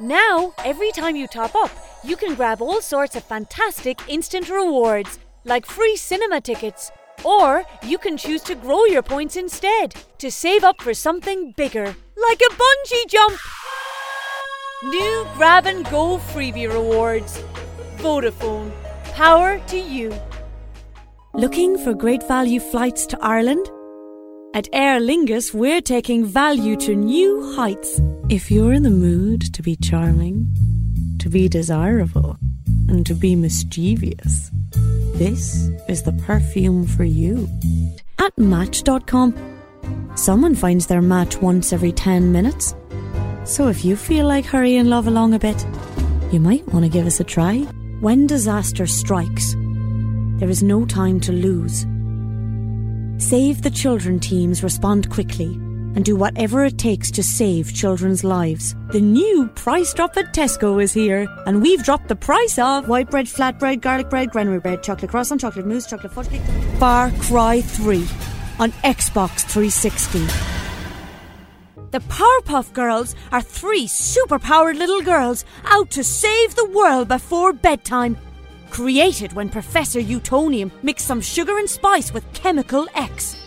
Now, every time you top up, you can grab all sorts of fantastic instant rewards, like free cinema tickets. Or you can choose to grow your points instead, to save up for something bigger, like a bungee jump. New Grab and Go freebie rewards. Vodafone. Power to you. Looking for great value flights to Ireland? At Aer Lingus, we're taking value to new heights. If you're in the mood to be charming, to be desirable, and to be mischievous, this is the perfume for you. At Match.com, someone finds their match once every 10 minutes. So if you feel like hurrying love along a bit, you might want to give us a try. When disaster strikes, there is no time to lose. Save the Children teams respond quickly and do whatever it takes to save children's lives. The new price drop at Tesco is here, and we've dropped the price of white bread, flatbread, garlic bread, granary bread, chocolate croissant, chocolate mousse, chocolate fudge cake. Far Cry 3 on Xbox 360. The Powerpuff Girls are 3 super-powered little girls out to save the world before bedtime. Created when Professor Utonium mixed some sugar and spice with Chemical X.